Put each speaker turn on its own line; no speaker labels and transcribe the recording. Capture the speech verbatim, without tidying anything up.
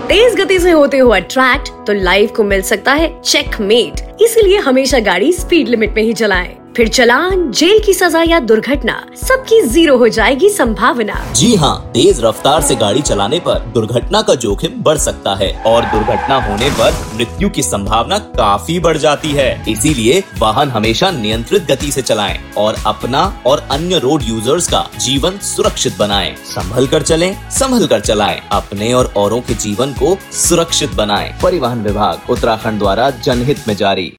तेज गति से होते हो अट्रैक्ट तो लाइफ को मिल सकता है चेकमेट। इसीलिए हमेशा गाड़ी स्पीड लिमिट में ही चलाएं। फिर चालान, जेल की सजा या दुर्घटना सबकी जीरो हो जाएगी संभावना।
जी हाँ, तेज रफ्तार से गाड़ी चलाने पर दुर्घटना का जोखिम बढ़ सकता है और दुर्घटना होने पर मृत्यु की संभावना काफी बढ़ जाती है। इसीलिए वाहन हमेशा नियंत्रित गति से चलाएं और अपना और अन्य रोड यूजर्स का जीवन सुरक्षित बनाएं। संभल कर चलें, संभल कर चलाएं। अपने और औरों के जीवन को सुरक्षित बनाएं। परिवहन विभाग उत्तराखंड द्वारा जनहित में जारी।